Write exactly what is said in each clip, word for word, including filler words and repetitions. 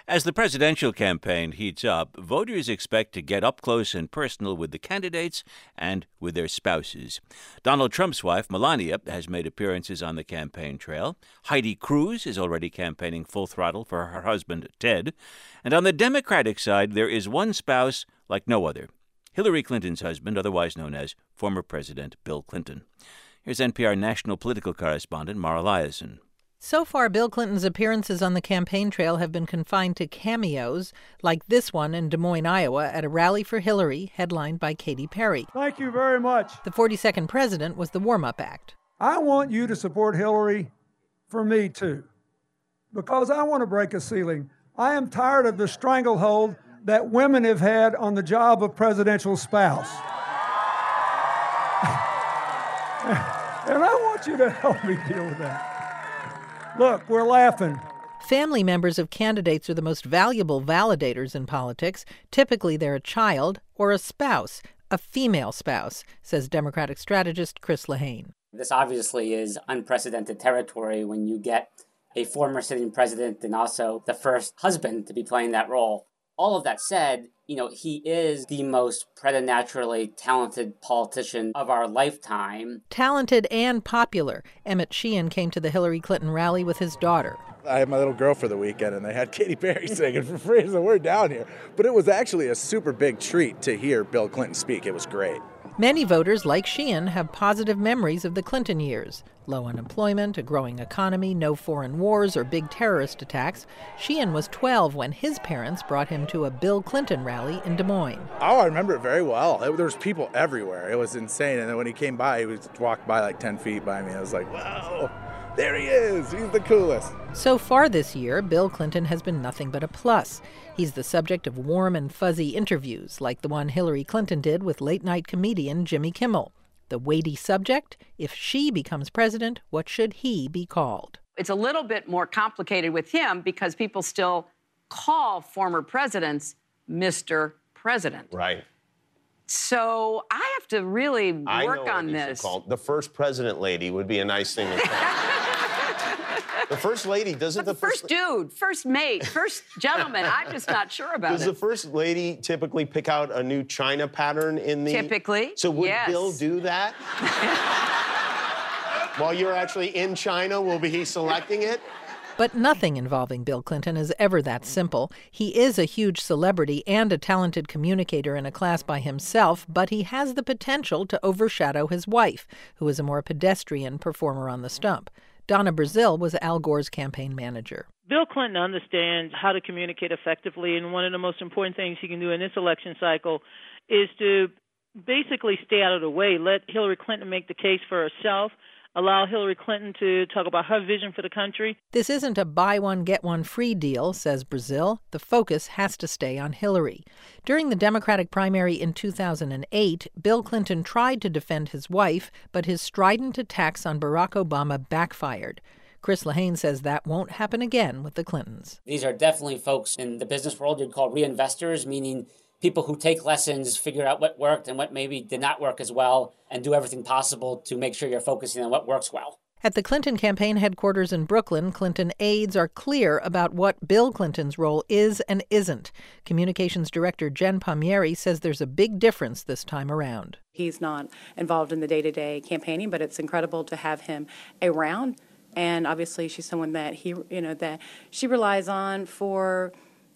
As the presidential campaign heats up, voters expect to get up close and personal with the candidates and with their spouses. Donald Trump's wife, Melania, has made appearances on the campaign trail. Heidi Cruz is already campaigning full throttle for her husband, Ted. And on the Democratic side, there is one spouse like no other. Hillary Clinton's husband, otherwise known as former President Bill Clinton. Here's N P R national political correspondent Mara Liasson. So far, Bill Clinton's appearances on the campaign trail have been confined to cameos, like this one in Des Moines, Iowa, at a rally for Hillary, headlined by Katy Perry. Thank you very much. The forty-second president was the warm-up act. I want you to support Hillary for me, too, because I want to break a ceiling. I am tired of the stranglehold that women have had on the job of presidential spouse. And I want you to help me deal with that. Look, we're laughing. Family members of candidates are the most valuable validators in politics. Typically, they're a child or a spouse, a female spouse, says Democratic strategist Chris Lehane. This obviously is unprecedented territory when you get a former sitting president and also the first husband to be playing that role. All of that said, you know, he is the most preternaturally talented politician of our lifetime. Talented and popular. Emmett Sheehan came to the Hillary Clinton rally with his daughter. I had my little girl for the weekend, and they had Katy Perry singing for free, so we're down here. But it was actually a super big treat to hear Bill Clinton speak. It was great. Many voters, like Sheehan, have positive memories of the Clinton years. Low unemployment, a growing economy, no foreign wars or big terrorist attacks. Sheehan was twelve when his parents brought him to a Bill Clinton rally in Des Moines. Oh, I remember it very well. It, there was people everywhere. It was insane. And then when he came by, he was walked by like ten feet by me. I was like, whoa, there he is. He's the coolest. So far this year, Bill Clinton has been nothing but a plus. He's the subject of warm and fuzzy interviews, like the one Hillary Clinton did with late-night comedian Jimmy Kimmel. The weighty subject, if she becomes president, what should he be called? It's a little bit more complicated with him because people still call former presidents Mister President. Right. So I have to really work I know on what you this. should call it. The first president lady would be a nice thing to call. The first lady, doesn't the, the first, first dude, first mate, first gentleman? I'm just not sure about Does it. the first lady typically pick out a new China pattern in the... Typically, So would yes. Bill do that? While you're actually in China, will be he selecting it? But nothing involving Bill Clinton is ever that simple. He is a huge celebrity and a talented communicator in a class by himself, but he has the potential to overshadow his wife, who is a more pedestrian performer on the stump. Donna Brazil was Al Gore's campaign manager. Bill Clinton understands how to communicate effectively, and one of the most important things he can do in this election cycle is to basically stay out of the way, let Hillary Clinton make the case for herself, allow Hillary Clinton to talk about her vision for the country. This isn't a buy one, get one free deal, says Brazil. The focus has to stay on Hillary. During the Democratic primary in two thousand eight, Bill Clinton tried to defend his wife, but his strident attacks on Barack Obama backfired. Chris Lehane says that won't happen again with the Clintons. These are definitely folks in the business world you'd call reinvestors, meaning people who take lessons, figure out what worked and what maybe did not work as well, and do everything possible to make sure you're focusing on what works well. At the Clinton campaign headquarters in Brooklyn, Clinton aides are clear about what Bill Clinton's role is and isn't. Communications director Jen Palmieri says there's a big difference this time around. He's not involved in the day-to-day campaigning, but it's incredible to have him around. And obviously, she's someone that he, you know, that she relies on for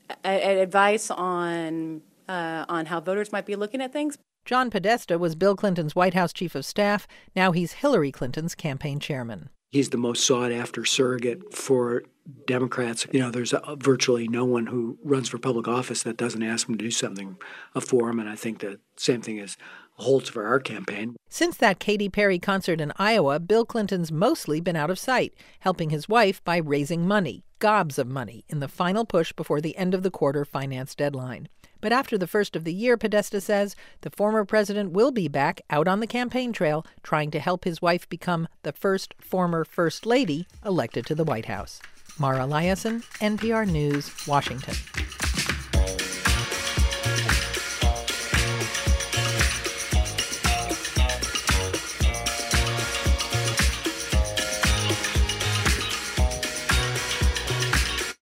a- advice on uh, on how voters might be looking at things. John Podesta was Bill Clinton's White House chief of staff. Now he's Hillary Clinton's campaign chairman. He's the most sought-after surrogate for Democrats. You know, there's a, virtually no one who runs for public office that doesn't ask him to do something for him, and I think the same thing is holds for our campaign. Since that Katy Perry concert in Iowa, Bill Clinton's mostly been out of sight, helping his wife by raising money, gobs of money, in the final push before the end of the quarter finance deadline. But after the first of the year, Podesta says, the former president will be back out on the campaign trail trying to help his wife become the first former First Lady elected to the White House. Mara Liasson, N P R News, Washington.